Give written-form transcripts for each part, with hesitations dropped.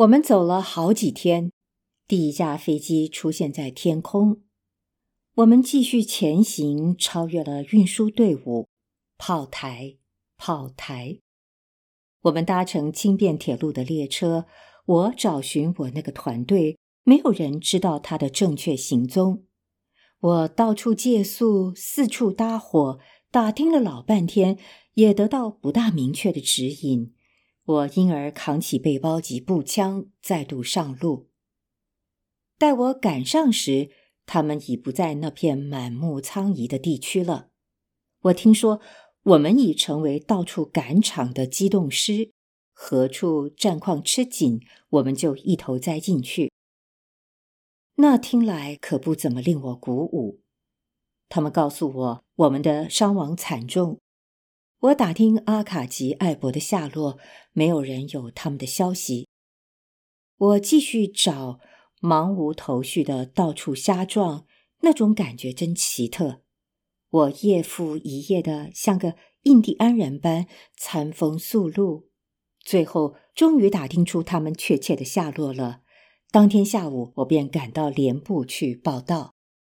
我们走了好几天，第一架飞机出现在天空。我们继续前行，超越了运输队伍，炮台，炮台。我们搭乘轻便铁路的列车，我找寻我那个团队，没有人知道他的正确行踪。我到处借宿，四处搭伙，打听了老半天，也得到不大明确的指引。我因而扛起背包及步枪，再度上路。待我赶上时，他们已不在那片满目苍夷的地区了。我听说我们已成为到处赶场的机动师，何处战况吃紧，我们就一头栽进去。那听来可不怎么令我鼓舞。他们告诉我们的伤亡惨重。我打听阿卡及艾伯的下落，没有人有他们的消息。我继续找，茫无头绪的到处瞎撞，那种感觉真奇特。我夜复一夜的像个印第安人般餐风宿露，最后终于打听出他们确切的下落了。当天下午，我便赶到连部去报到。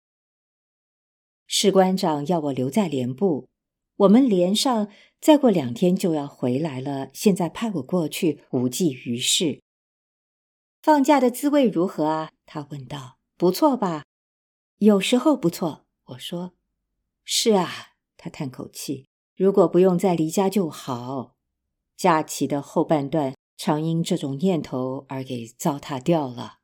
士官长要我留在连部，我们连上再过2天就要回来了，现在派我过去无济于事。放假的滋味如何啊？他问道。不错吧？有时候不错，我说。是啊，他叹口气，如果不用再离家就好。假期的后半段常因这种念头而给糟蹋掉了。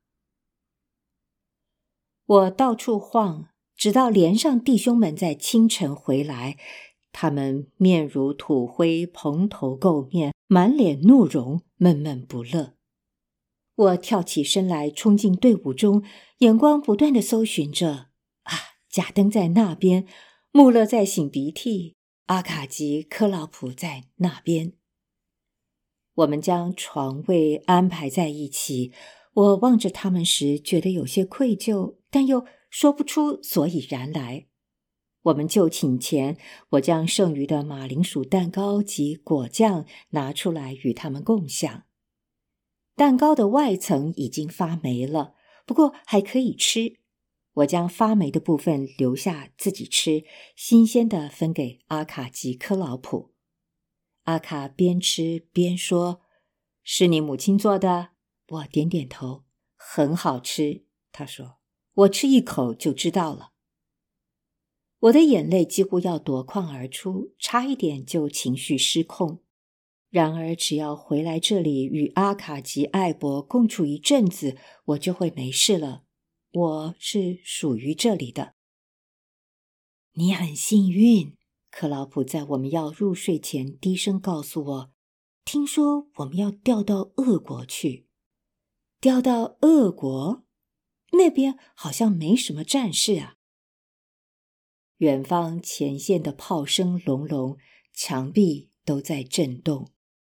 我到处晃，直到连上弟兄们在清晨回来，他们面如土灰，蓬头垢面，满脸怒容，闷闷不乐。我跳起身来，冲进队伍中，眼光不断地搜寻着。贾登在那边，穆勒在擤鼻涕，阿卡及科劳普在那边。我们将床位安排在一起，我望着他们时觉得有些愧疚，但又说不出所以然来。我们就寝前，我将剩余的马铃薯蛋糕及果酱拿出来与他们共享。蛋糕的外层已经发霉了，不过还可以吃。我将发霉的部分留下自己吃，新鲜的分给阿卡及科劳普。阿卡边吃边说：“是你母亲做的？”我点点头。很好吃，他说。我吃一口就知道了。我的眼泪几乎要夺眶而出，差一点就情绪失控。然而只要回来这里与阿卡及艾伯共处一阵子，我就会没事了。我是属于这里的。你很幸运，克劳普在我们要入睡前低声告诉我，听说我们要调到俄国去。调到俄国？那边好像没什么战事啊。远方前线的炮声隆隆，墙壁都在震动。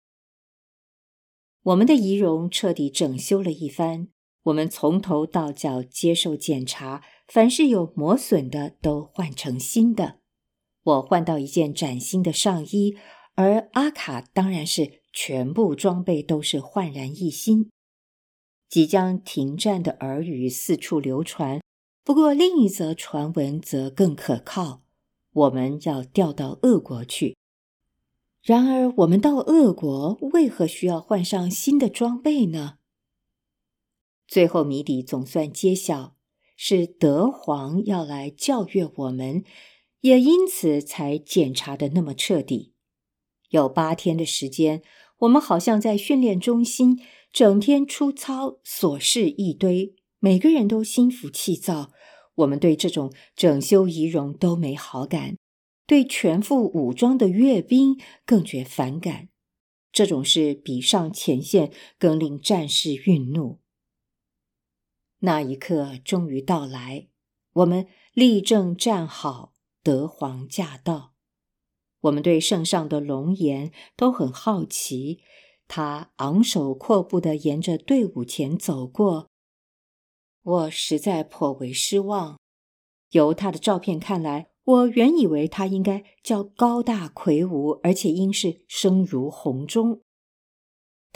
我们的仪容彻底整修了一番，我们从头到脚接受检查，凡是有磨损的都换成新的。我换到一件崭新的上衣，而阿卡当然是全部装备都是焕然一新。即将停战的耳语四处流传，不过另一则传闻则更可靠，我们要调到俄国去。然而我们到俄国为何需要换上新的装备呢？最后谜底总算揭晓，是德皇要来教阅我们，也因此才检查得那么彻底。有8天的时间，我们好像在训练中心，整天出操，琐事一堆，每个人都心浮气躁。我们对这种整修仪容都没好感，对全副武装的阅兵更觉反感。这种事比上前线更令战士愠怒。那一刻终于到来，我们立正站好，德皇驾到。我们对圣上的容颜都很好奇，他昂首阔步地沿着队伍前走过。我实在颇为失望。由他的照片看来，我原以为他应该较高大魁梧，而且应是声如洪钟。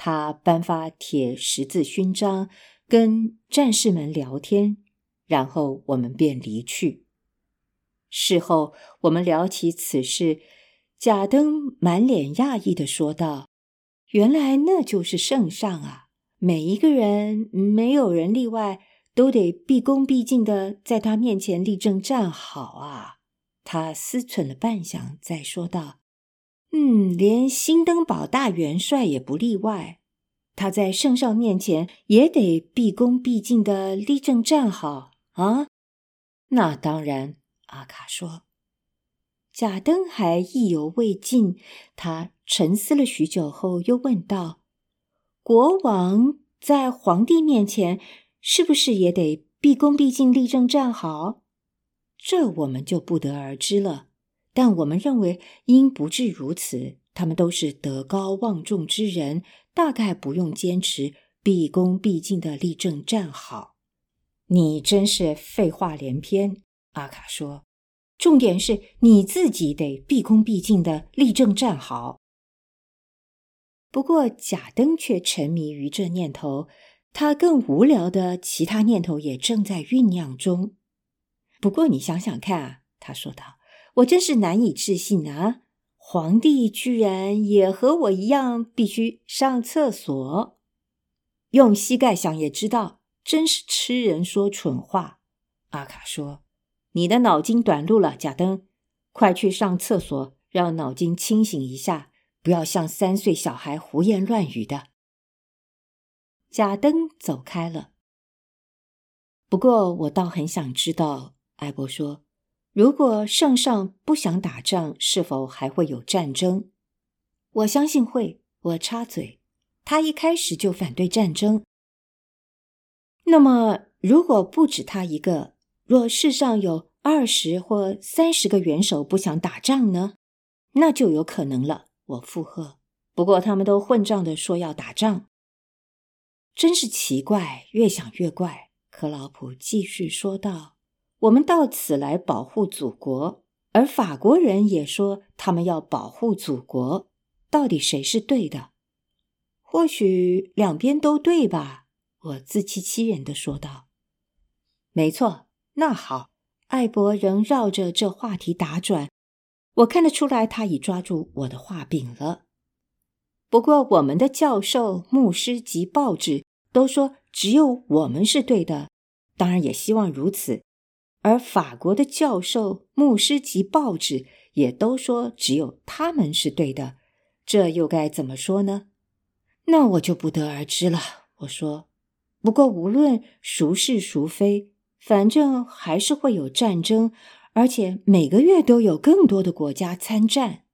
他颁发铁十字勋章，跟战士们聊天，然后我们便离去。事后我们聊起此事，贾登满脸讶异地说道：原来那就是圣上啊，每一个人，没有人例外，都得毕恭毕敬地在他面前立正站好啊。他思忖了半晌，再说道：连新登堡大元帅也不例外，他在圣上面前也得毕恭毕敬地立正站好啊。那当然，阿卡说。贾登还意犹未尽，他沉思了许久后又问道：国王在皇帝面前是不是也得毕恭毕敬立正站好？这我们就不得而知了，但我们认为应不至如此，他们都是德高望重之人，大概不用坚持毕恭毕敬的立正站好。你真是废话连篇，阿卡说，重点是你自己得毕恭毕敬的立正站好。不过贾登却沉迷于这念头，他更无聊的其他念头也正在酝酿中。不过你想想看啊，他说道，我真是难以置信啊，皇帝居然也和我一样必须上厕所。用膝盖想也知道，真是痴人说蠢话。阿卡说，你的脑筋短路了，贾登，快去上厕所，让脑筋清醒一下，不要像3岁小孩胡言乱语的。贾登走开了。不过我倒很想知道，艾伯说，如果圣上不想打仗，是否还会有战争？我相信会，我插嘴，他一开始就反对战争。那么如果不止他一个，若世上有20或30个元首不想打仗呢？那就有可能了，我附和。不过他们都混账地说要打仗。真是奇怪，越想越怪。克劳普继续说道，我们到此来保护祖国，而法国人也说他们要保护祖国，到底谁是对的？或许两边都对吧，我自欺欺人地说道。没错，那好，艾伯仍绕着这话题打转，我看得出来他已抓住我的话柄了。不过我们的教授、牧师及报纸都说只有我们是对的，当然也希望如此。而法国的教授、牧师及报纸也都说只有他们是对的，这又该怎么说呢？那我就不得而知了，我说。不过无论孰是孰非，反正还是会有战争，而且每个月都有更多的国家参战。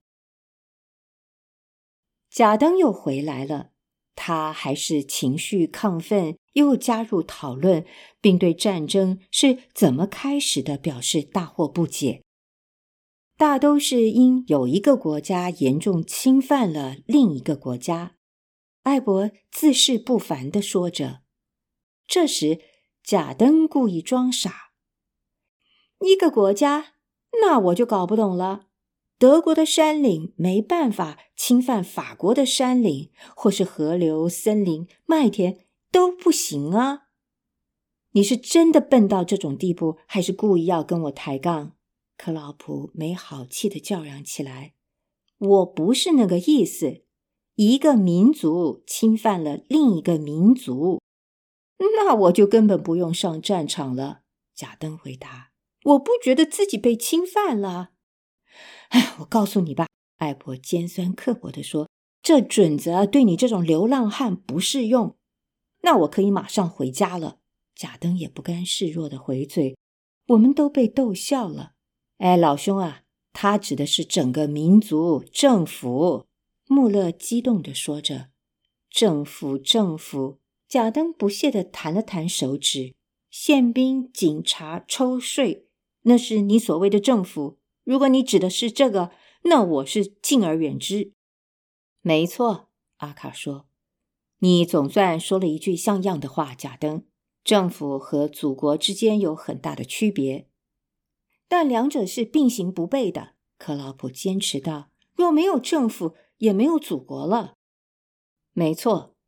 贾登又回来了，他还是情绪亢奋，又加入讨论，并对战争是怎么开始的表示大惑不解。大都是因有一个国家严重侵犯了另一个国家，艾伯自视不凡地说着。这时贾登故意装傻，一个国家，那我就搞不懂了。德国的山岭没办法侵犯法国的山岭，或是河流、森林、麦田都不行啊。你是真的笨到这种地步，还是故意要跟我抬杠？克劳普没好气地叫嚷起来。我不是那个意思，一个民族侵犯了另一个民族，那我就根本不用上战场了。贾登回答，我不觉得自己被侵犯了。我告诉你吧，艾伯尖酸刻薄地说，这准则对你这种流浪汉不适用。那我可以马上回家了。贾登也不甘示弱地回嘴，我们都被逗笑了。老兄啊，他指的是整个民族政府。穆勒激动地说着。政府，贾登不屑地弹了弹手指。宪兵、警察、抽税，那是你所谓的政府。如果你指的是这个，那我是敬而远之。没错，阿卡说，你总算说了一句像样的话，贾登。政府和祖国之间有很大的区别，但两者是并行不悖的。克劳普坚持道，若没有政府，也没有祖国了。没错，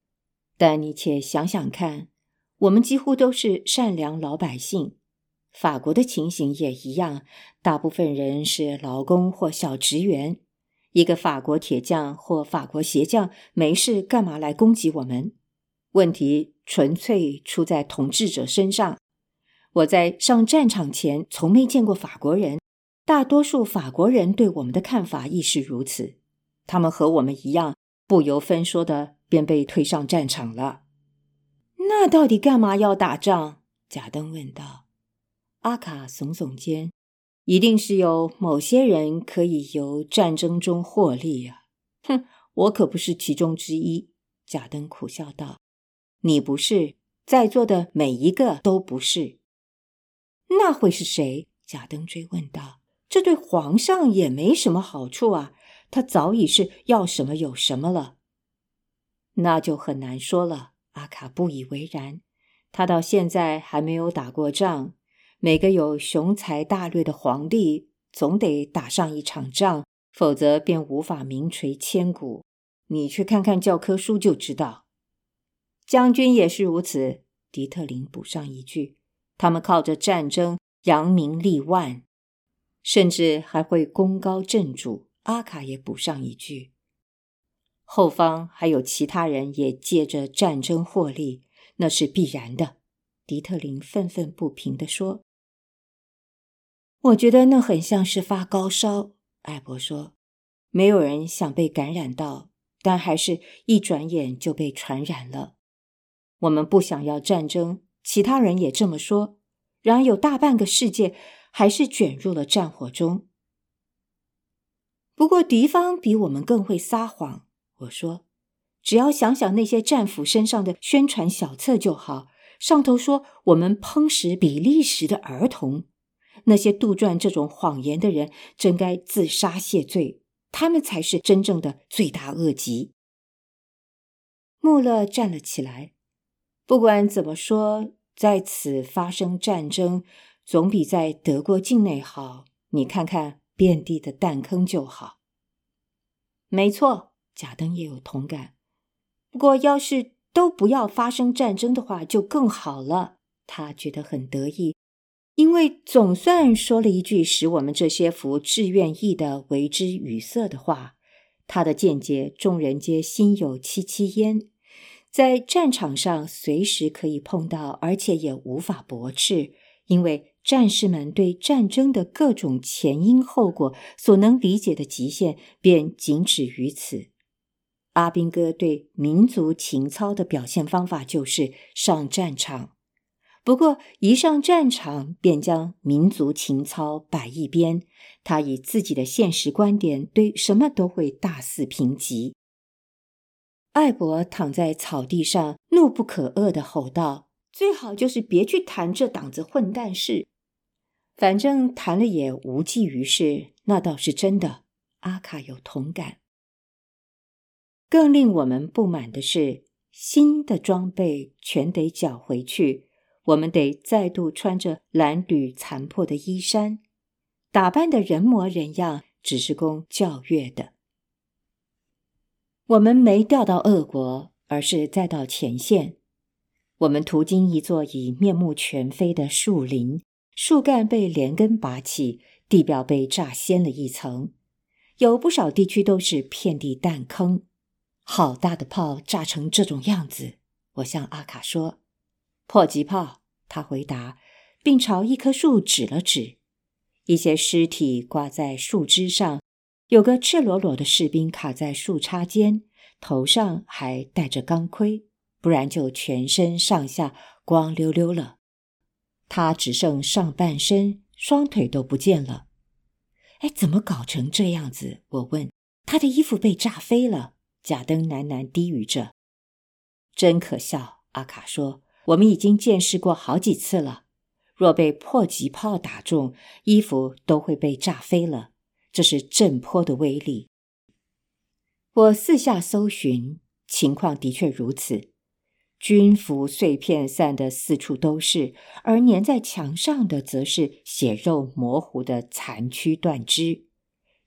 但你且想想看，我们几乎都是善良老百姓，法国的情形也一样，大部分人是劳工或小职员。一个法国铁匠或法国鞋匠没事干嘛来攻击我们？问题纯粹出在统治者身上。我在上战场前从没见过法国人，大多数法国人对我们的看法亦是如此。他们和我们一样，不由分说的便被推上战场了。那到底干嘛要打仗？贾登问道。阿卡耸耸肩，一定是有某些人可以由战争中获利啊。哼，我可不是其中之一。贾登苦笑道。你不是，在座的每一个都不是。那会是谁？贾登追问道。这对皇上也没什么好处啊，他早已是要什么有什么了。那就很难说了，阿卡不以为然。他到现在还没有打过仗，每个有雄才大略的皇帝总得打上一场仗，否则便无法名垂千古。你去看看教科书就知道。将军也是如此，迪特林补上一句，他们靠着战争扬名立万，甚至还会功高震主。阿卡也补上一句，后方还有其他人也借着战争获利，那是必然的。迪特林愤愤不平地说。我觉得那很像是发高烧，艾伯说，没有人想被感染到，但还是一转眼就被传染了。我们不想要战争，其他人也这么说，然而有大半个世界还是卷入了战火中。不过敌方比我们更会撒谎，我说，只要想想那些战俘身上的宣传小册就好，上头说我们烹食比利时的儿童，那些杜撰这种谎言的人真该自杀谢罪，他们才是真正的罪大恶极。穆勒站了起来，不管怎么说，在此发生战争总比在德国境内好，你看看遍地的弹坑就好。没错，贾登也有同感。不过要是都不要发生战争的话就更好了，他觉得很得意，因为总算说了一句使我们这些服志愿役的为之语塞的话。他的见解众人皆心有戚戚焉，在战场上随时可以碰到，而且也无法驳斥，因为战士们对战争的各种前因后果所能理解的极限便仅止于此。阿兵哥对民族情操的表现方法就是上战场，不过一上战场便将民族情操摆一边，他以自己的现实观点对什么都会大肆评级。艾伯躺在草地上怒不可遏地吼道，最好就是别去谈这档子混蛋事，反正谈了也无济于事，那倒是真的。阿卡有同感。更令我们不满的是，新的装备全得缴回去，我们得再度穿着褴褛残破的衣衫，打扮的人模人样，只是供校阅的。我们没调到俄国，而是再到前线。我们途经一座已面目全非的树林，树干被连根拔起，地表被炸掀了一层，有不少地区都是遍地弹坑。好大的炮炸成这种样子，我向阿卡说。迫击炮，他回答，并朝一棵树指了指。一些尸体挂在树枝上，有个赤裸裸的士兵卡在树杈间，头上还戴着钢盔，不然就全身上下光溜溜了。他只剩上半身，双腿都不见了。怎么搞成这样子？我问。他的衣服被炸飞了。贾登喃喃低语着。真可笑，阿卡说，我们已经见识过好几次了，若被迫击炮打中，衣服都会被炸飞了，这是震波的威力。我四下搜寻，情况的确如此，军服碎片散得四处都是，而粘在墙上的则是血肉模糊的残躯断肢。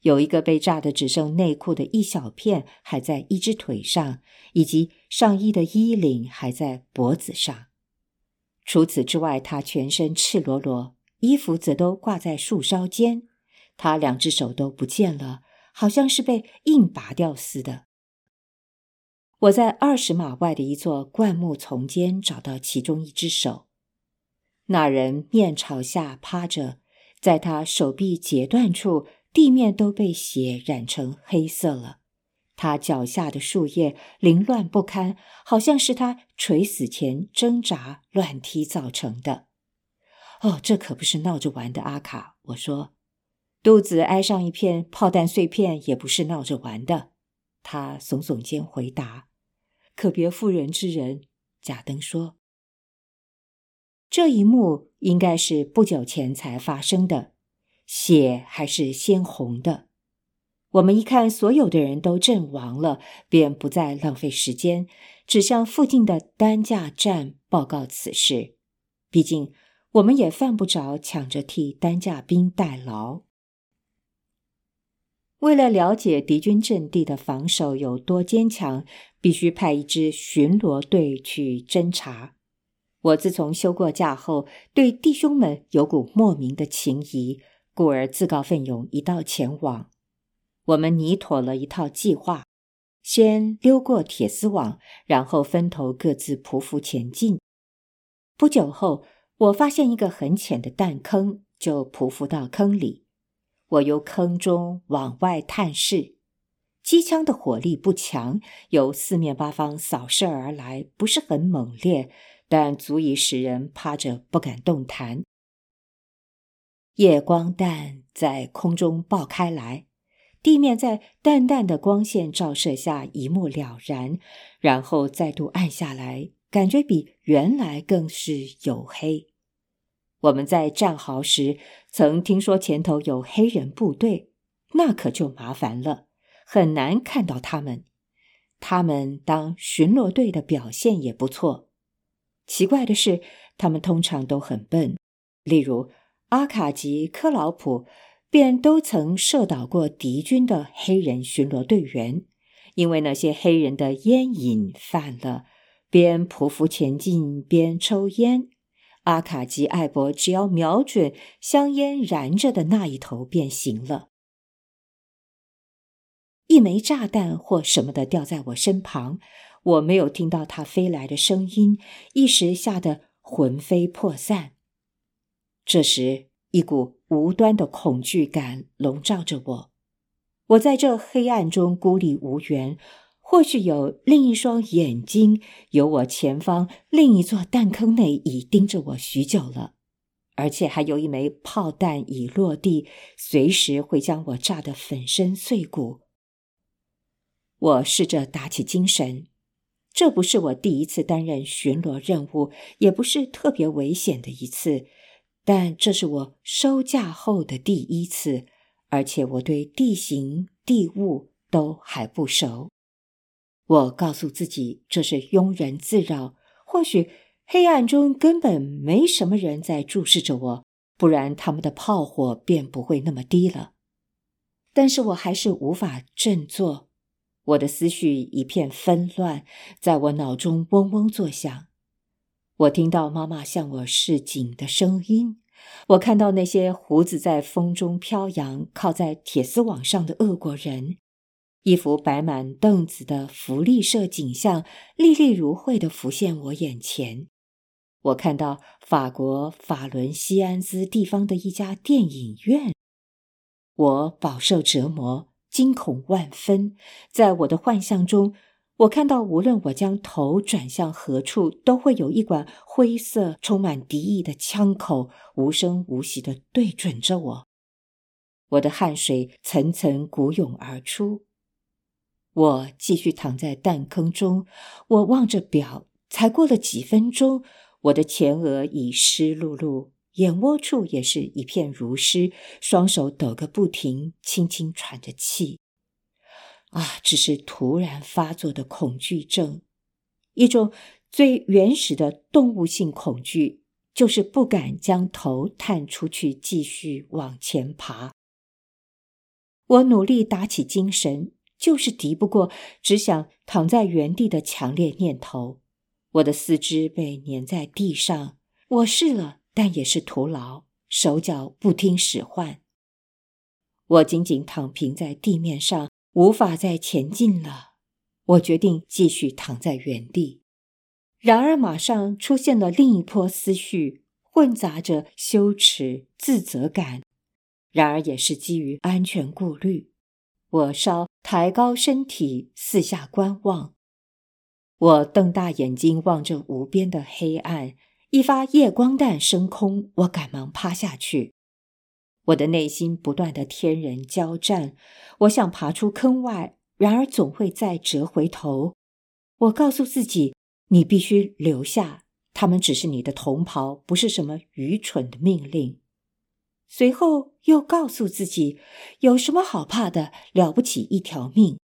有一个被炸得只剩内裤的一小片还在一只腿上，以及上衣的衣领还在脖子上。除此之外，他全身赤裸裸，衣服则都挂在树梢间，他2只手都不见了，好像是被硬拔掉似的。我在20码外的一座灌木丛间找到其中一只手，那人面朝下趴着，在他手臂截断处，地面都被血染成黑色了。他脚下的树叶凌乱不堪，好像是他垂死前挣扎乱踢造成的。哦，这可不是闹着玩的，阿卡，我说。肚子挨上一片炮弹碎片也不是闹着玩的，他耸耸肩回答。可别妇人之仁，贾登说。这一幕应该是不久前才发生的，血还是鲜红的。我们一看所有的人都阵亡了，便不再浪费时间，只向附近的担架站报告此事。毕竟我们也犯不着抢着替担架兵代劳。为了了解敌军阵地的防守有多坚强，必须派一支巡逻队去侦察。我自从休过假后，对弟兄们有股莫名的情谊，故而自告奋勇一道前往。我们拟妥了一套计划，先溜过铁丝网，然后分头各自匍匐前进。不久后，我发现一个很浅的弹坑，就匍匐到坑里。我由坑中往外探视，机枪的火力不强，由四面八方扫射而来，不是很猛烈，但足以使人趴着不敢动弹。夜光弹在空中爆开来，地面在淡淡的光线照射下一目了然，然后再度暗下来，感觉比原来更是黝黑。我们在战壕时曾听说前头有黑人部队，那可就麻烦了，很难看到他们。他们当巡逻队的表现也不错。奇怪的是，他们通常都很笨，例如阿卡及科劳普便都曾射倒过敌军的黑人巡逻队员，因为那些黑人的烟瘾犯了，边匍匐前进边抽烟。阿卡及艾伯只要瞄准香烟燃着的那一头便行了。一枚炸弹或什么的掉在我身旁，我没有听到它飞来的声音，一时吓得魂飞魄散。这时，一股无端的恐惧感笼罩着我。我在这黑暗中孤立无援，或许有另一双眼睛由我前方另一座弹坑内已盯着我许久了，而且还有一枚炮弹已落地，随时会将我炸得粉身碎骨。我试着打起精神，这不是我第一次担任巡逻任务，也不是特别危险的一次，但这是我收假后的第一次，而且我对地形地物都还不熟。我告诉自己这是庸人自扰，或许黑暗中根本没什么人在注视着我，不然他们的炮火便不会那么低了。但是我还是无法振作，我的思绪一片纷乱，在我脑中嗡嗡作响。我听到妈妈向我示警的声音，我看到那些胡子在风中飘扬靠在铁丝网上的俄国人，一幅摆满凳子的福利社景象历历如绘地浮现我眼前。我看到法国法伦西安兹地方的一家电影院，我饱受折磨，惊恐万分。在我的幻象中，我看到无论我将头转向何处，都会有一管灰色充满敌意的枪口无声无息地对准着我。我的汗水层层鼓涌而出。我继续躺在弹坑中，我望着表，才过了几分钟，我的前额已湿漉漉，眼窝处也是一片如湿，双手抖个不停，轻轻喘着气。这是突然发作的恐惧症，一种最原始的动物性恐惧，就是不敢将头探出去继续往前爬。 我努力打起精神，就是敌不过只想躺在原地的强烈念头。我的四肢被粘在地上，我试了，但也是徒劳，手脚不听使唤。我仅仅躺平在地面上，无法再前进了。我决定继续躺在原地。然而马上出现了另一波思绪，混杂着羞耻、自责感，然而也是基于安全顾虑。我稍抬高身体，四下观望。我瞪大眼睛望着无边的黑暗，一发夜光弹升空，我赶忙趴下去。我的内心不断的天人交战，我想爬出坑外，然而总会再折回头。我告诉自己，你必须留下，他们只是你的同袍，不是什么愚蠢的命令。随后又告诉自己，有什么好怕的，了不起一条命。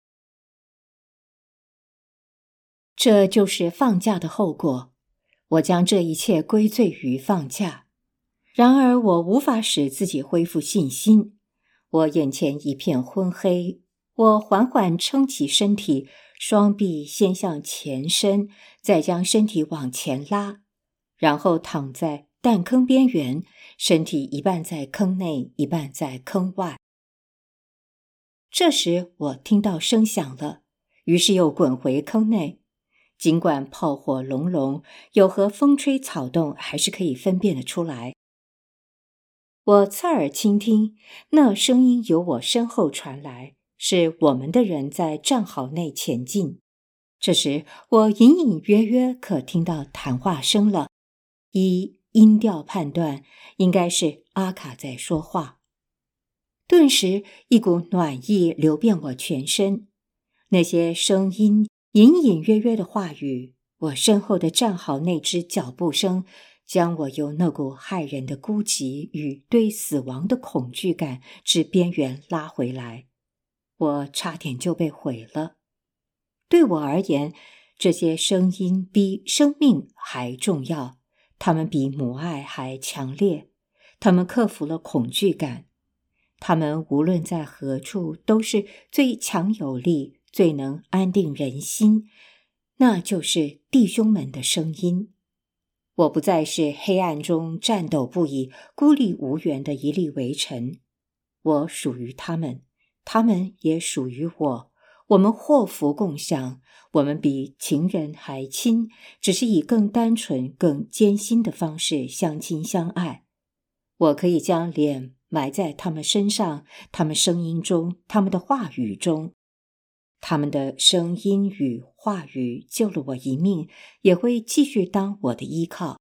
这就是放假的后果，我将这一切归罪于放假。然而我无法使自己恢复信心，我眼前一片昏黑，我缓缓撑起身体，双臂先向前伸，再将身体往前拉，然后躺在弹坑边缘，身体一半在坑内，一半在坑外。这时我听到声响了，于是又滚回坑内。尽管炮火隆隆，有和风吹草动还是可以分辨得出来。我侧耳倾听，那声音由我身后传来，是我们的人在战壕内前进。这时我隐隐约约可听到谈话声了，依音调判断，应该是阿卡在说话。顿时一股暖意流遍我全身，那些声音隐隐约约的话语，我身后的战壕内之脚步声，将我由那股骇人的孤寂与对死亡的恐惧感至边缘拉回来。我差点就被毁了。对我而言，这些声音比生命还重要，它们比母爱还强烈，它们克服了恐惧感，它们无论在何处都是最强有力，最能安定人心，那就是弟兄们的声音。我不再是黑暗中战斗不已、孤立无援的一粒微尘，我属于他们，他们也属于我，我们祸福共享，我们比情人还亲，只是以更单纯、更艰辛的方式相亲相爱。我可以将脸埋在他们身上，他们声音中，他们的话语中。他们的声音与话语救了我一命，也会继续当我的依靠。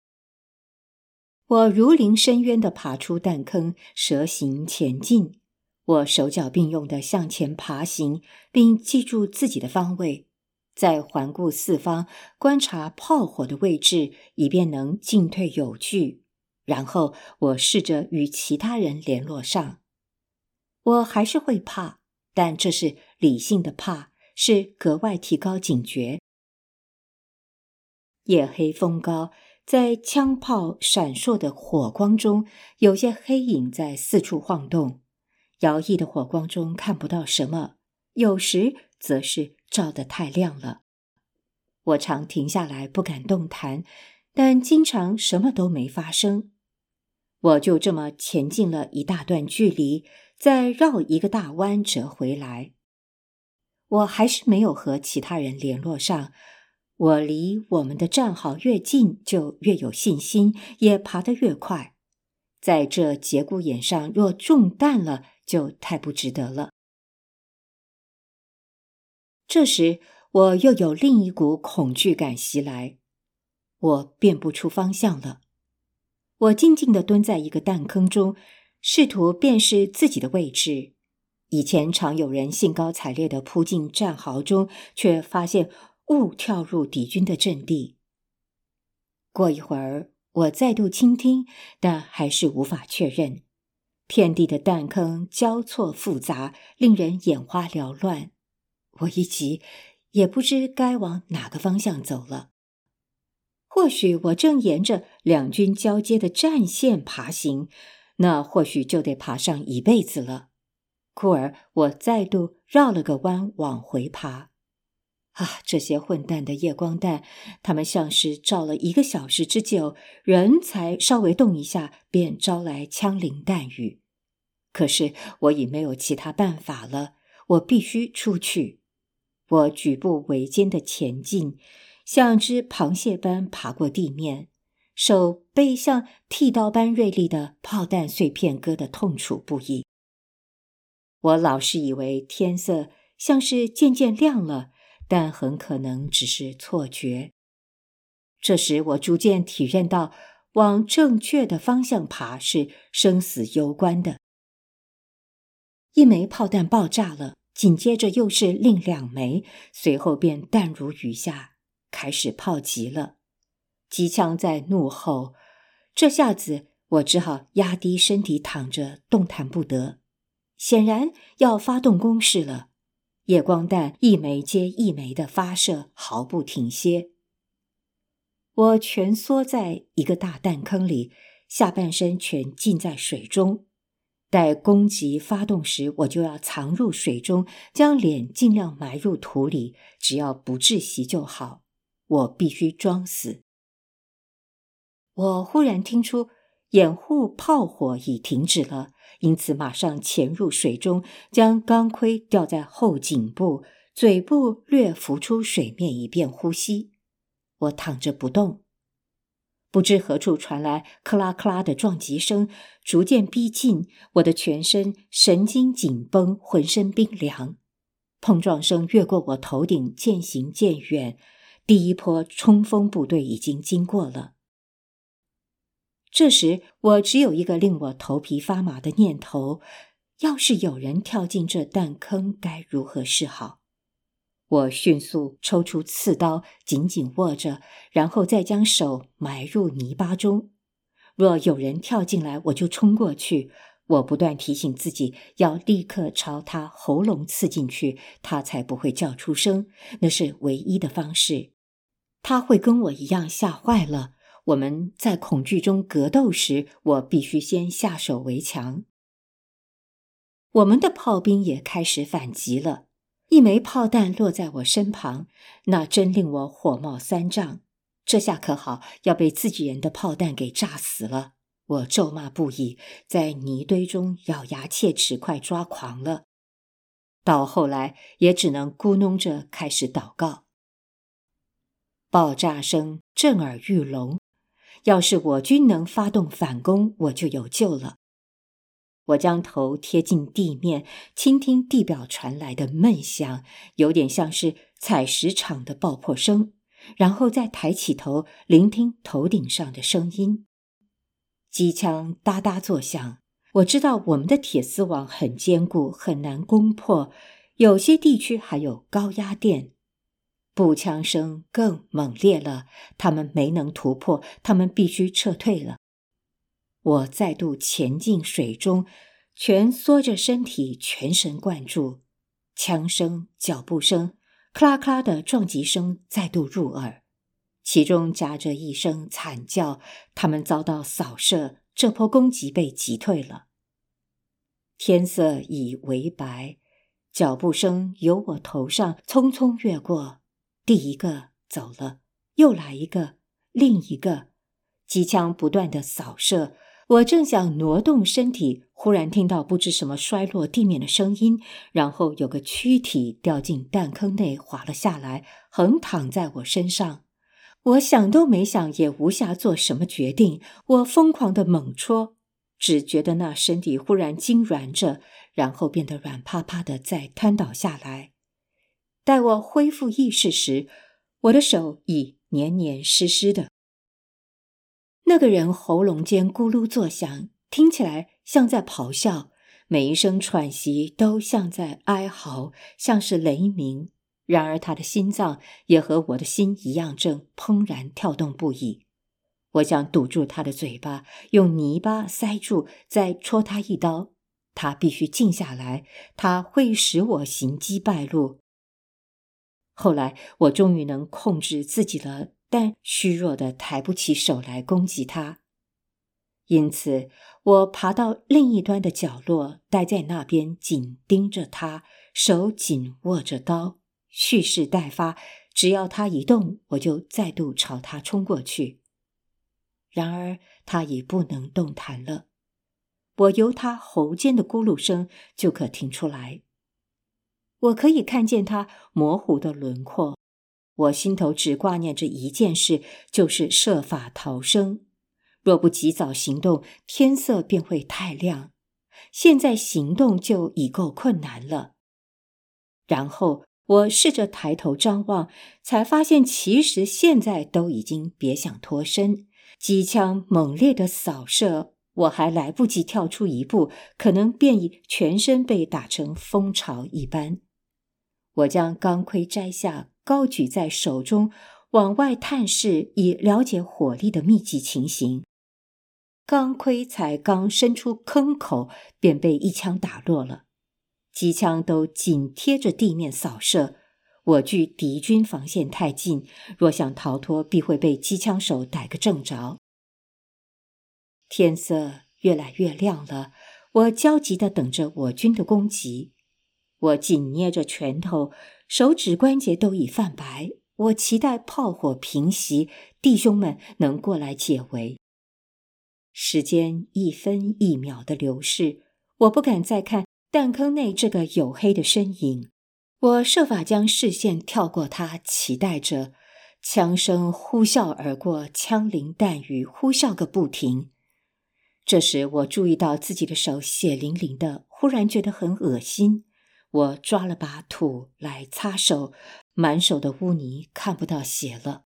我如临深渊地爬出弹坑，蛇行前进。我手脚并用地向前爬行，并记住自己的方位，再环顾四方，观察炮火的位置，以便能进退有据。然后我试着与其他人联络上。我还是会怕，但这是理性的怕，是格外提高警觉。夜黑风高，在枪炮闪烁的火光中，有些黑影在四处晃动。摇曳的火光中看不到什么，有时则是照得太亮了。我常停下来不敢动弹，但经常什么都没发生。我就这么前进了一大段距离，再绕一个大弯折回来。我还是没有和其他人联络上，我离我们的战壕越近，就越有信心，也爬得越快。在这节骨眼上若中弹了，就太不值得了。这时我又有另一股恐惧感袭来，我辨不出方向了。我静静地蹲在一个弹坑中，试图辨识自己的位置。以前常有人兴高采烈地扑进战壕中，却发现误跳入敌军的阵地。过一会儿，我再度倾听，但还是无法确认。遍地的弹坑交错复杂，令人眼花缭乱。我一急，也不知该往哪个方向走了。或许我正沿着两军交接的战线爬行，那或许就得爬上一辈子了。 故而我再度绕了个弯往回爬。这些混蛋的夜光弹，他们像是照了1个小时之久，人才稍微动一下，便招来枪林弹雨。可是我已没有其他办法了，我必须出去。我举步维艰地前进，像只螃蟹般爬过地面，手被像剃刀般锐利的炮弹碎片割得痛楚不已。我老是以为天色像是渐渐亮了，但很可能只是错觉。这时我逐渐体认到，往正确的方向爬是生死攸关的。1枚炮弹爆炸了，紧接着又是另2枚，随后便弹如雨下，开始炮击了。机枪在怒吼，这下子我只好压低身体躺着，动弹不得。显然要发动攻势了，夜光弹1枚接1枚的发射，毫不停歇。我蜷缩在一个大弹坑里，下半身全浸在水中。待攻击发动时，我就要藏入水中，将脸尽量埋入土里，只要不窒息就好。我必须装死。我忽然听出掩护炮火已停止了，因此马上潜入水中，将钢盔吊在后颈部，嘴部略浮出水面以便呼吸。我躺着不动。不知何处传来克拉克拉的撞击声，逐渐逼近，我的全身神经紧绷，浑身冰凉。碰撞声越过我头顶，渐行渐远，第一波冲锋部队已经经过了。这时我只有一个令我头皮发麻的念头，要是有人跳进这弹坑，该如何是好？我迅速抽出刺刀，紧紧握着，然后再将手埋入泥巴中。若有人跳进来，我就冲过去。我不断提醒自己，要立刻朝他喉咙刺进去，他才不会叫出声，那是唯一的方式。他会跟我一样吓坏了。我们在恐惧中格斗时，我必须先下手为强。我们的炮兵也开始反击了。1枚炮弹落在我身旁，那真令我火冒三丈。这下可好，要被自己人的炮弹给炸死了。我咒骂不已，在泥堆中咬牙切齿，快抓狂了。到后来也只能咕哝着开始祷告。爆炸声震耳欲聋，要是我军能发动反攻，我就有救了。我将头贴近地面，倾听地表传来的闷响，有点像是采石场的爆破声，然后再抬起头，聆听头顶上的声音。机枪哒哒作响，我知道我们的铁丝网很坚固，很难攻破，有些地区还有高压电。步枪声更猛烈了，他们没能突破，他们必须撤退了。我再度潜进水中，蜷缩着身体，全神贯注。枪声、脚步声、克拉克拉的撞击声再度入耳，其中夹着一声惨叫。他们遭到扫射，这波攻击被击退了。天色已微白，脚步声由我头上匆匆越过。第一个走了，又来一个，另一个，机枪不断地扫射。我正想挪动身体，忽然听到不知什么摔落地面的声音，然后有个躯体掉进弹坑内，滑了下来，横躺在我身上。我想都没想，也无暇做什么决定，我疯狂地猛戳，只觉得那身体忽然痉挛着，然后变得软趴趴的，再瘫倒下来。待我恢复意识时，我的手已黏黏湿湿的。那个人喉咙间咕噜作响，听起来像在咆哮，每一声喘息都像在哀嚎，像是雷鸣。然而他的心脏也和我的心一样，正怦然跳动不已。我想堵住他的嘴巴，用泥巴塞住，再戳他一刀。他必须静下来，他会使我行迹败露。后来我终于能控制自己了，但虚弱的抬不起手来攻击他。 因此我爬到另一端的角落，待在那边紧盯着他，手紧握着刀，蓄势待发，只要他一动，我就再度朝他冲过去。然而他已不能动弹了，我由他喉间的咕噜声就可听出来。我可以看见他模糊的轮廓，我心头只挂念着一件事，就是设法逃生。若不及早行动，天色便会太亮。现在行动就已够困难了。然后我试着抬头张望，才发现其实现在都已经别想脱身。机枪猛烈的扫射，我还来不及跳出一步，可能便已全身被打成蜂巢一般。我将钢盔摘下，高举在手中，往外探视，以了解火力的密集情形。钢盔才刚伸出坑口，便被一枪打落了。机枪都紧贴着地面扫射，我距敌军防线太近，若想逃脱，必会被机枪手逮个正着。天色越来越亮了，我焦急地等着我军的攻击。我紧捏着拳头，手指关节都已泛白。我期待炮火平息，弟兄们能过来解围。时间一分一秒的流逝，我不敢再看弹坑内这个黝黑的身影。我设法将视线跳过他，期待着。枪声呼啸而过，枪林弹雨呼啸个不停。这时我注意到自己的手血淋淋的，忽然觉得很恶心。我抓了把土来擦手，满手的污泥，看不到血了。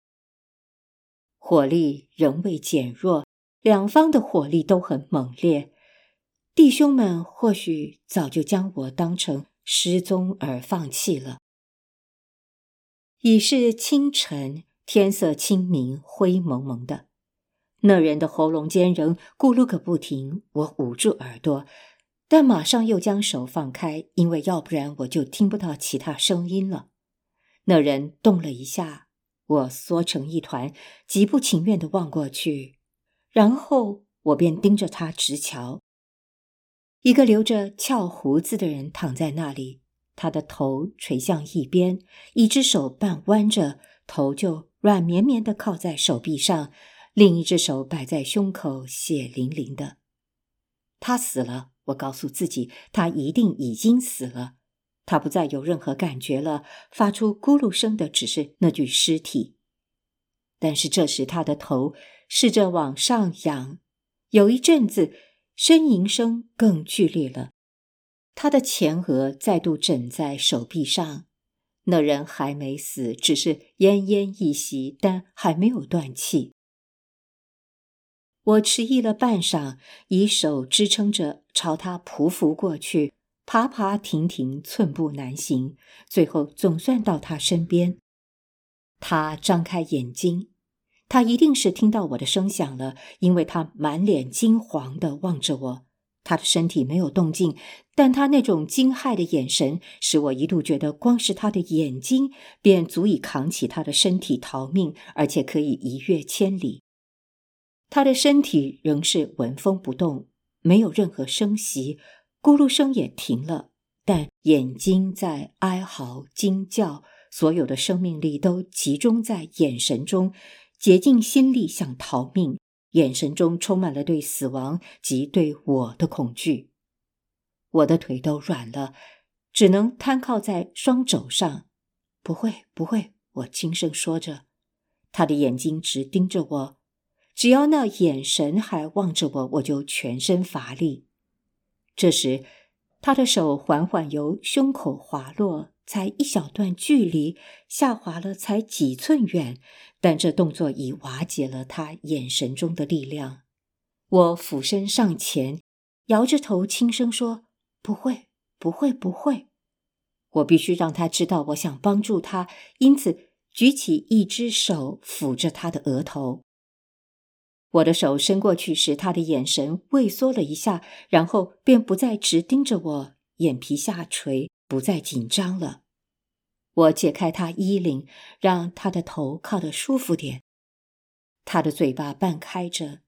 火力仍未减弱，两方的火力都很猛烈。弟兄们或许早就将我当成失踪而放弃了。已是清晨，天色清明，灰蒙蒙的。那人的喉咙间仍咕噜个不停，我捂住耳朵，但马上又将手放开，因为要不然我就听不到其他声音了。那人动了一下，我缩成一团，极不情愿地望过去，然后我便盯着他直瞧。一个留着翘胡子的人躺在那里，他的头垂向一边，一只手半弯着，头就软绵绵地靠在手臂上，另一只手摆在胸口，血淋淋的。他死了，我告诉自己，他一定已经死了。他不再有任何感觉了，发出咕噜声的只是那具尸体。但是这时他的头试着往上仰，有一阵子呻吟声更剧烈了。他的前额再度枕在手臂上。那人还没死，只是奄奄一息，但还没有断气。我迟疑了半晌，以手支撑着朝他匍匐过去，爬爬停停，寸步难行，最后总算到他身边。他张开眼睛，他一定是听到我的声响了，因为他满脸金黄地望着我。他的身体没有动静，但他那种惊骇的眼神使我一度觉得光是他的眼睛便足以扛起他的身体逃命，而且可以一跃千里。他的身体仍是纹风不动，没有任何声息，咕噜声也停了，但眼睛在哀嚎惊叫，所有的生命力都集中在眼神中，竭尽心力想逃命，眼神中充满了对死亡及对我的恐惧。我的腿都软了，只能摊靠在双肘上。不会，不会，我轻声说着。他的眼睛直盯着我，只要那眼神还望着我，我就全身乏力。这时他的手缓缓由胸口滑落，才一小段距离，下滑了才几寸远，但这动作已瓦解了他眼神中的力量。我俯身上前，摇着头轻声说：不会，不会，不会。我必须让他知道我想帮助他，因此举起一只手抚着他的额头。我的手伸过去时，他的眼神畏缩了一下，然后便不再直盯着我，眼皮下垂，不再紧张了。我解开他衣领，让他的头靠得舒服点。他的嘴巴半开着，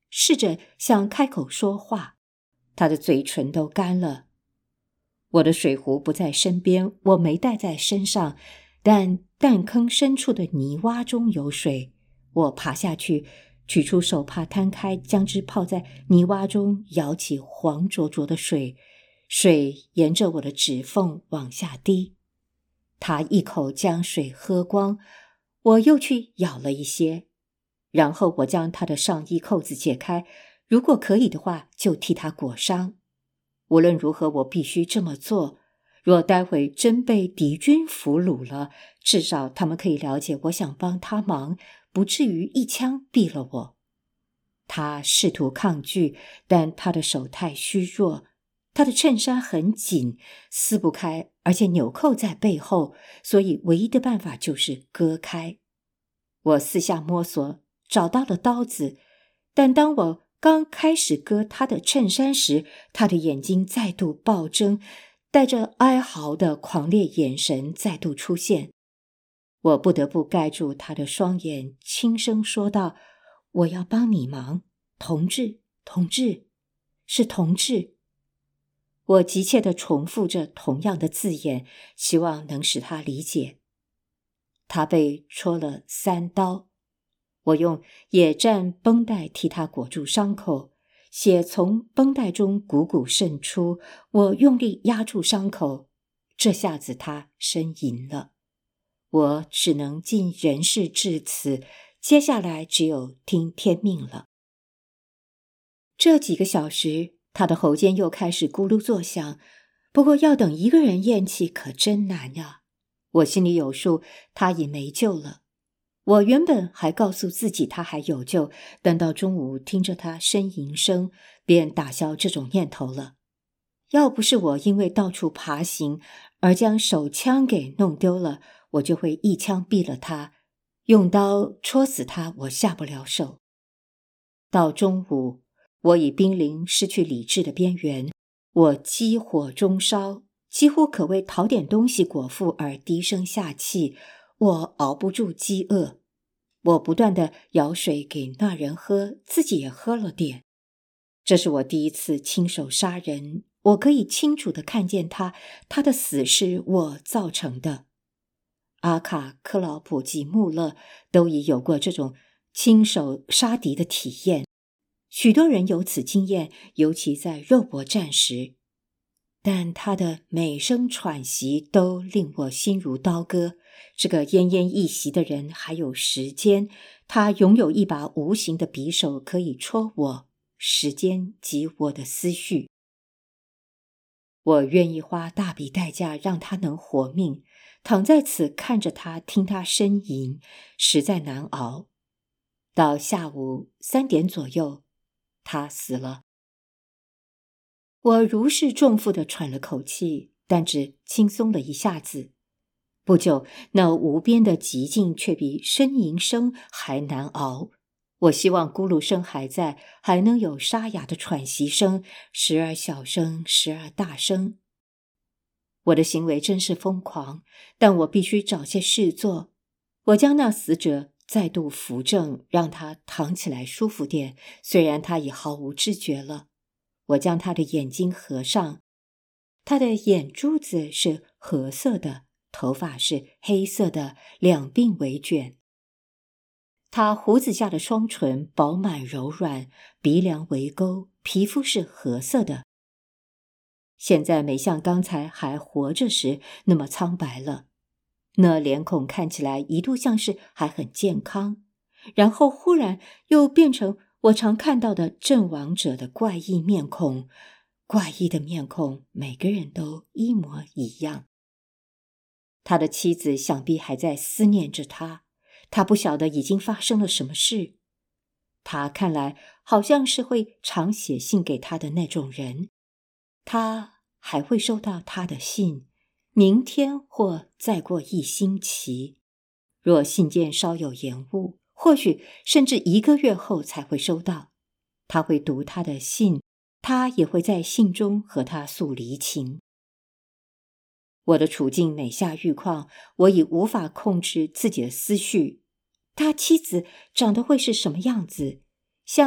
试着想开口说话，他的嘴唇都干了。我的水壶不在身边，我没带在身上，但弹坑深处的泥洼中有水。我爬下去，取出手帕摊开，将之泡在泥洼中，舀起黄浊浊的水，水沿着我的指缝往下滴。他一口将水喝光，我又去舀了一些，然后我将他的上衣扣子解开，如果可以的话，就替他裹伤。无论如何，我必须这么做。若待会真被敌军俘虏了，至少他们可以了解我想帮他忙，不至于一枪毙了我。他试图抗拒，但他的手太虚弱，他的衬衫很紧，撕不开，而且纽扣在背后，所以唯一的办法就是割开。我四下摸索，找到了刀子，但当我刚开始割他的衬衫时，他的眼睛再度暴睁，带着哀嚎的狂烈眼神再度出现。我不得不盖住他的双眼，轻声说道：“我要帮你忙，同志，同志，是同志。”我急切地重复着同样的字眼，希望能使他理解。他被戳了3刀。我用野战绷带替他裹住伤口，血从绷带中汩汩渗出，我用力压住伤口，这下子他呻吟了。我只能尽人事至此，接下来只有听天命了。这几个小时，他的喉间又开始咕噜作响，不过要等一个人咽气可真难呀。我心里有数，他已没救了。我原本还告诉自己他还有救，但到中午听着他呻吟声，便打消这种念头了。要不是我因为到处爬行而将手枪给弄丢了，我就会一枪毙了他，用刀戳死他，我下不了手。到中午，我已濒临失去理智的边缘，我积火中烧，几乎可为讨点东西果腹而低声下气。我熬不住饥饿，我不断地舀水给那人喝，自己也喝了点。这是我第一次亲手杀人，我可以清楚地看见他的死是我造成的。阿卡、克劳普及穆勒都已有过这种亲手杀敌的体验，许多人有此经验，尤其在肉搏战时。但他的每声喘息都令我心如刀割。这个奄奄一息的人还有时间，他拥有一把无形的匕首可以戳我，时间及我的思绪。我愿意花大笔代价让他能活命，躺在此看着他，听他呻吟，实在难熬。到下午3点左右，他死了。我如释重负地喘了口气，但只轻松了一下子。不久，那无边的寂静却比呻吟声还难熬。我希望咕噜声还在，还能有沙哑的喘息声，时而小声，时而大声。我的行为真是疯狂，但我必须找些事做。我将那死者再度扶正，让他躺起来舒服点，虽然他已毫无知觉了。我将他的眼睛合上，他的眼珠子是褐色的，头发是黑色的，两鬓微卷。他胡子下的双唇饱满柔软，鼻梁微勾，皮肤是褐色的。现在没像刚才还活着时那么苍白了，那脸孔看起来一度像是还很健康，然后忽然又变成我常看到的阵亡者的怪异面孔，怪异的面孔，每个人都一模一样。他的妻子想必还在思念着他，他不晓得已经发生了什么事。他看来好像是会常写信给他的那种人，他还会收到他的信，明天或再过1星期。若信件稍有延误，或许甚至1个月后才会收到。他会读他的信，他也会在信中和他诉离情。我的处境每下愈况，我已无法控制自己的思绪。他妻子长得会是什么样子？像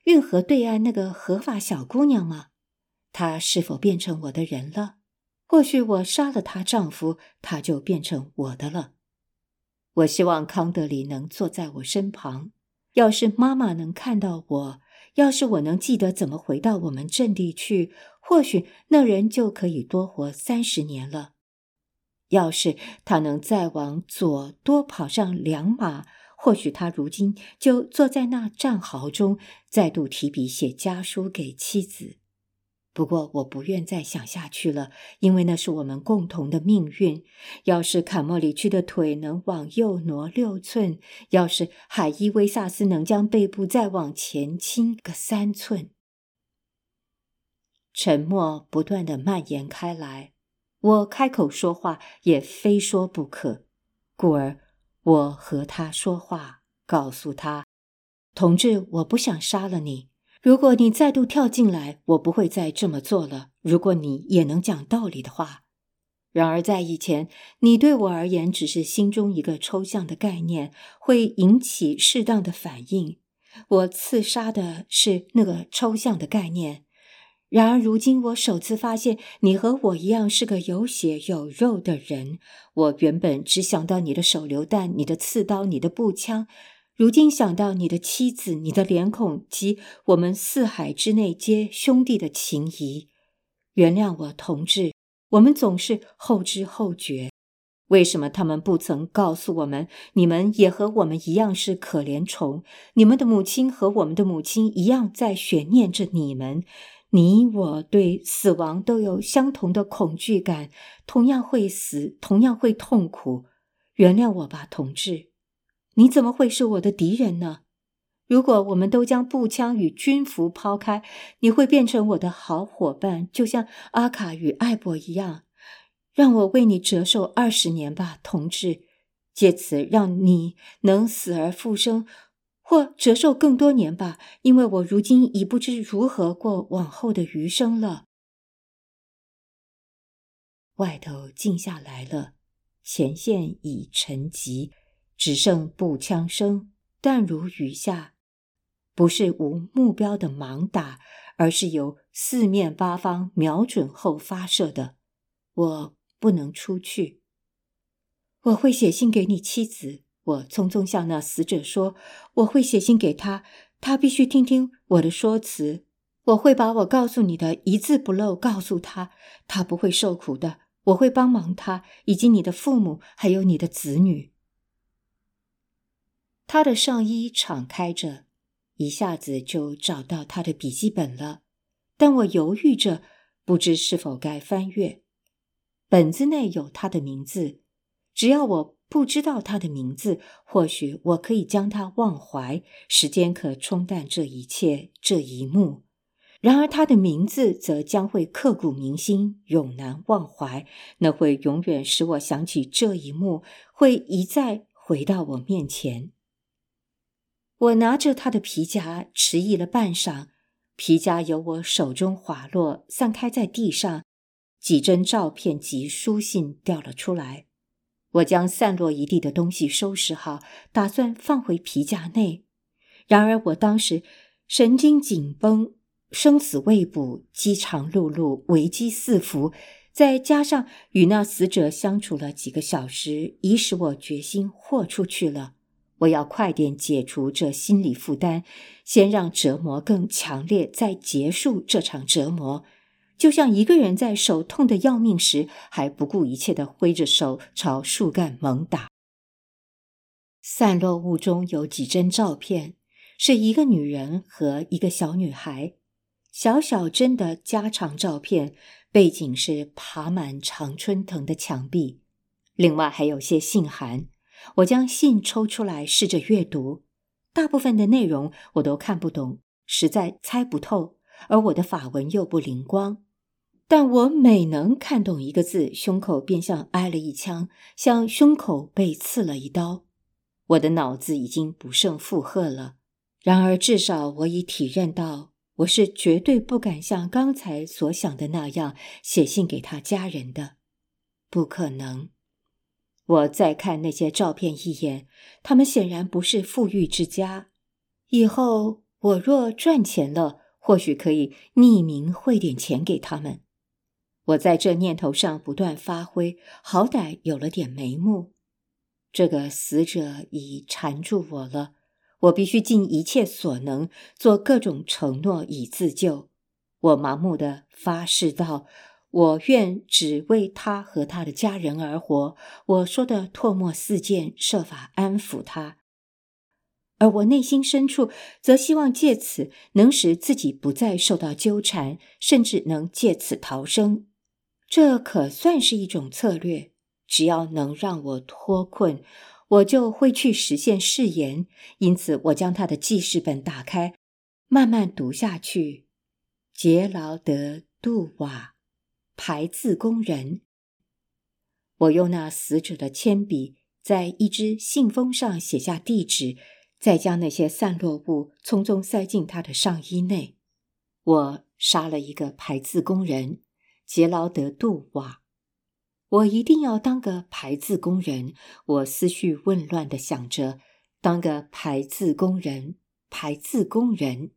运河对岸那个合法小姑娘吗？她是否变成我的人了？或许我杀了她丈夫，她就变成我的了。我希望康德里能坐在我身旁，要是妈妈能看到我，要是我能记得怎么回到我们阵地去，或许那人就可以多活30年了。要是他能再往左多跑上2码，或许他如今就坐在那战壕中，再度提笔写家书给妻子。不过我不愿再想下去了，因为那是我们共同的命运。要是坎莫里区的腿能往右挪6寸，要是海伊威萨斯能将背部再往前倾个3寸。沉默不断地蔓延开来，我开口说话也非说不可，故而我和他说话，告诉他，同志，我不想杀了你。如果你再度跳进来，我不会再这么做了，如果你也能讲道理的话。然而在以前，你对我而言只是心中一个抽象的概念，会引起适当的反应。我刺杀的是那个抽象的概念。然而如今我首次发现你和我一样是个有血有肉的人。我原本只想到你的手榴弹、你的刺刀、你的步枪，如今想到你的妻子、你的脸孔及我们4海之内皆兄弟的情谊。原谅我，同志，我们总是后知后觉。为什么他们不曾告诉我们，你们也和我们一样是可怜虫，你们的母亲和我们的母亲一样在悬念着你们，你我对死亡都有相同的恐惧感，同样会死，同样会痛苦。原谅我吧，同志。你怎么会是我的敌人呢？如果我们都将步枪与军服抛开，你会变成我的好伙伴，就像阿卡与艾伯一样。让我为你折寿20年吧，同志，借此让你能死而复生，或折寿更多年吧，因为我如今已不知如何过往后的余生了。外头静下来了，前线已沉寂，只剩步枪声淡如雨下，不是无目标的盲打，而是由4面8方瞄准后发射的。我不能出去。我会写信给你妻子，我匆匆向那死者说，我会写信给他，他必须听听我的说辞。我会把我告诉你的一字不漏告诉他，他不会受苦的，我会帮忙他，以及你的父母，还有你的子女。他的上衣敞开着，一下子就找到他的笔记本了，但我犹豫着，不知是否该翻阅。本子内有他的名字，只要我不知道他的名字，或许我可以将他忘怀，时间可冲淡这一切，这一幕。然而他的名字则将会刻骨铭心，永难忘怀，那会永远使我想起这一幕，会一再回到我面前。我拿着他的皮夹迟疑了半晌，皮夹由我手中滑落，散开在地上，几帧照片及书信掉了出来。我将散落一地的东西收拾好，打算放回皮夹内。然而我当时神经紧绷，生死未卜，饥肠辘辘，危机四伏，再加上与那死者相处了几个小时，已使我决心豁出去了。我要快点解除这心理负担，先让折磨更强烈，再结束这场折磨。就像一个人在手痛得要命时，还不顾一切地挥着手朝树干猛打。散落物中有几帧照片，是一个女人和一个小女孩，小小帧的家常照片，背景是爬满常春藤的墙壁。另外还有些信函，我将信抽出来试着阅读，大部分的内容我都看不懂，实在猜不透，而我的法文又不灵光。但我每能看懂一个字，胸口便像挨了一枪，像胸口被刺了一刀。我的脑子已经不胜负荷了，然而至少我已体认到，我是绝对不敢像刚才所想的那样写信给他家人的，不可能。我再看那些照片一眼，他们显然不是富裕之家。以后我若赚钱了，或许可以匿名汇点钱给他们。我在这念头上不断发挥，好歹有了点眉目。这个死者已缠住我了，我必须尽一切所能，做各种承诺以自救。我盲目地发誓道，我愿只为他和他的家人而活。我说的唾沫四溅，设法安抚他。而我内心深处则希望借此能使自己不再受到纠缠，甚至能借此逃生。这可算是一种策略，只要能让我脱困，我就会去实现誓言。因此我将他的记事本打开，慢慢读下去。杰劳德·杜瓦，排字工人。我用那死者的铅笔在一支信封上写下地址，再将那些散落物匆匆塞进他的上衣内。我杀了一个排字工人，杰劳德·杜瓦。我一定要当个排字工人，我思绪混乱地想着，当个排字工人，排字工人。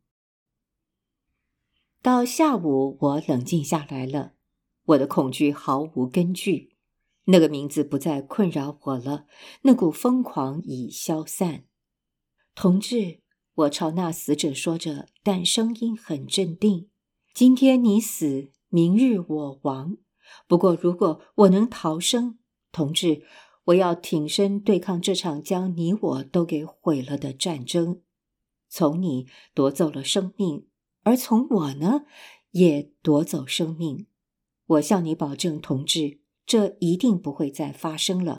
到下午，我冷静下来了，我的恐惧毫无根据。那个名字不再困扰我了，那股疯狂已消散。同志，我朝那死者说着，但声音很镇定。今天你死，明日我亡。不过如果我能逃生，同志，我要挺身对抗这场将你我都给毁了的战争。从你夺走了生命，而从我呢，也夺走生命。我向你保证，同志，这一定不会再发生了。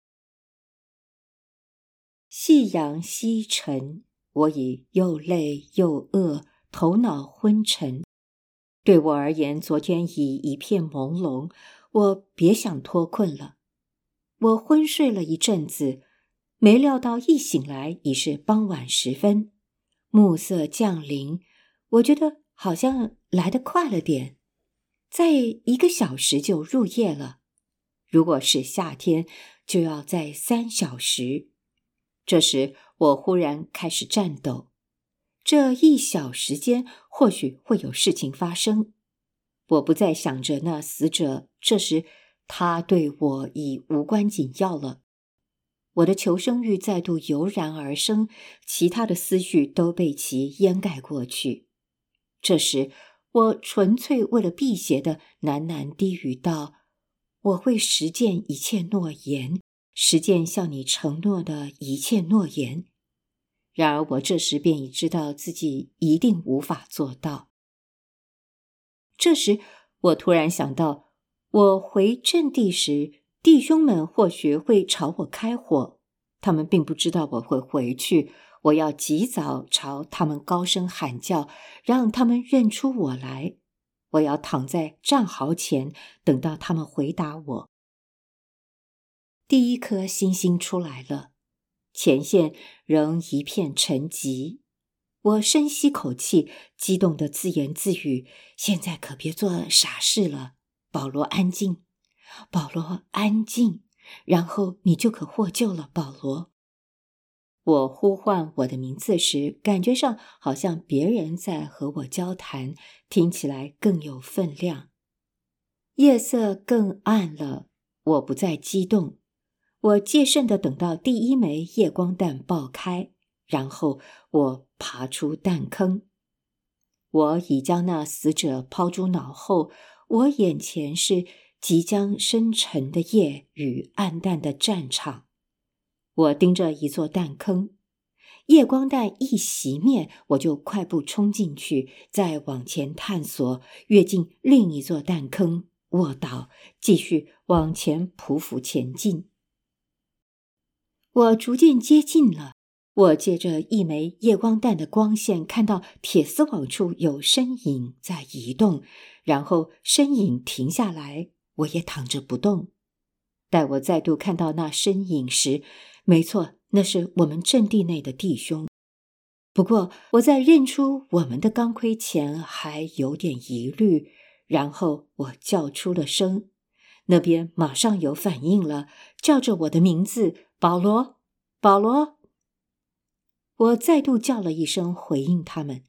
夕阳西沉，我已又累又饿，头脑昏沉。对我而言，昨天已一片朦胧，我别想脱困了。我昏睡了一阵子，没料到一醒来已是傍晚时分，暮色降临，我觉得好像来得快了点，再1个小时就入夜了。如果是夏天，就要再3小时。这时我忽然开始颤抖，这1小时间或许会有事情发生。我不再想着那死者，这时他对我已无关紧要了。我的求生欲再度油然而生，其他的思绪都被其掩盖过去。这时我纯粹为了辟邪的喃喃低语道，我会实践一切诺言，实践向你承诺的一切诺言。然而我这时便已知道自己一定无法做到。这时我突然想到，我回阵地时，弟兄们或许会朝我开火，他们并不知道我会回去，我要及早朝他们高声喊叫，让他们认出我来。我要躺在战壕前，等到他们回答我。第一颗星星出来了，前线仍一片沉寂。我深吸口气，激动地自言自语，现在可别做傻事了，保罗安静，保罗安静，然后你就可获救了，保罗。我呼唤我的名字时，感觉上好像别人在和我交谈，听起来更有分量。夜色更暗了，我不再激动，我戒慎地等到第1枚夜光弹爆开，然后我爬出弹坑。我已将那死者抛诸脑后，我眼前是即将深沉的夜与暗淡的战场。我盯着一座弹坑，夜光弹一熄灭，我就快步冲进去，再往前探索，跃进另一座弹坑，卧倒，继续往前匍匐前进。我逐渐接近了，我借着1枚夜光弹的光线，看到铁丝网处有身影在移动，然后身影停下来，我也躺着不动。待我再度看到那身影时，没错，那是我们阵地内的弟兄。不过我在认出我们的钢盔前还有点疑虑，然后我叫出了声，那边马上有反应了，叫着我的名字，保罗，保罗。我再度叫了一声回应他们，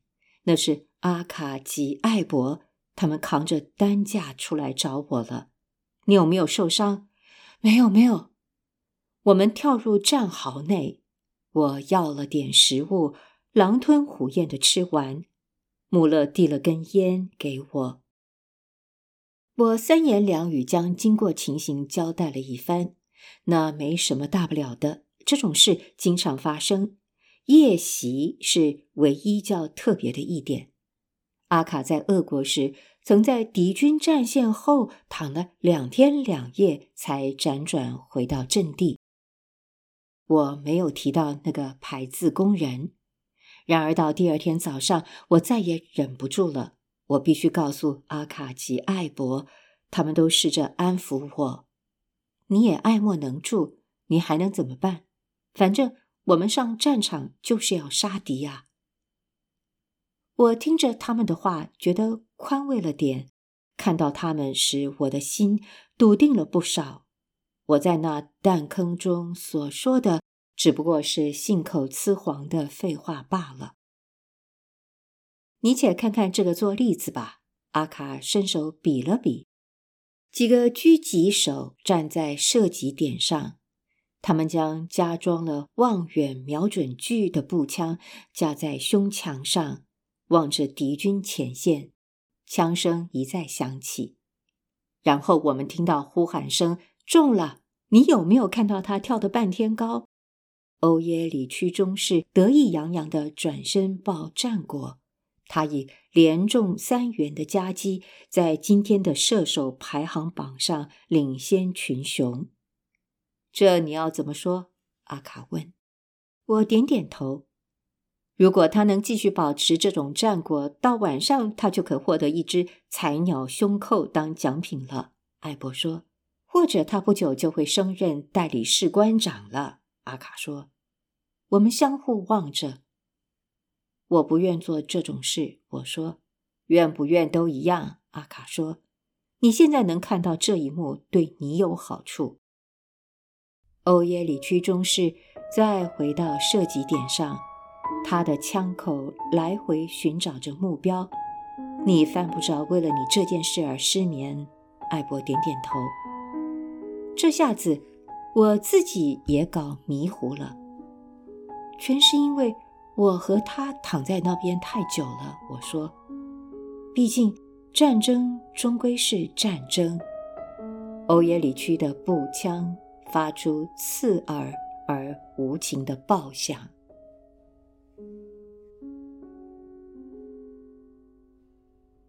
那是阿卡及艾伯，他们扛着担架出来找我了。你有没有受伤？没有，没有。我们跳入战壕内，我要了点食物，狼吞虎咽地吃完。穆勒递了根烟给我。我三言两语将经过情形交代了一番。那没什么大不了的，这种事经常发生。夜袭是唯一较特别的一点。阿卡在俄国时，曾在敌军战线后躺了2天2夜才辗转回到阵地。我没有提到那个排字工人，然而到第2天早上，我再也忍不住了。我必须告诉阿卡及艾伯，他们都试着安抚我。你也爱莫能助，你还能怎么办？反正我们上战场就是要杀敌呀。我听着他们的话，觉得宽慰了点，看到他们使我的心笃定了不少。我在那弹坑中所说的，只不过是信口雌黄的废话罢了。你且看看这个做例子吧。阿卡伸手比了比，几个狙击手站在射击点上，他们将加装了望远瞄准具的步枪架在胸墙上，望着敌军前线。枪声一再响起，然后我们听到呼喊声，中了！你有没有看到他跳得半天高？欧耶里区中士得意洋洋地转身报战果，他以连中3元的佳绩，在今天的射手排行榜上领先群雄。这你要怎么说？阿卡问。我点点头。如果他能继续保持这种战果，到晚上他就可获得一只彩鸟胸扣当奖品了，艾伯说。或者他不久就会升任代理士官长了，阿卡说。我们相互望着。我不愿做这种事，我说。愿不愿都一样，阿卡说。你现在能看到这一幕，对你有好处。欧耶里区中士再回到射击点上，他的枪口来回寻找着目标。你犯不着为了你这件事而失眠，艾伯点点头。这下子我自己也搞迷糊了，全是因为我和他躺在那边太久了，我说。毕竟战争终归是战争。欧耶里区的步枪发出刺耳而无情的爆响。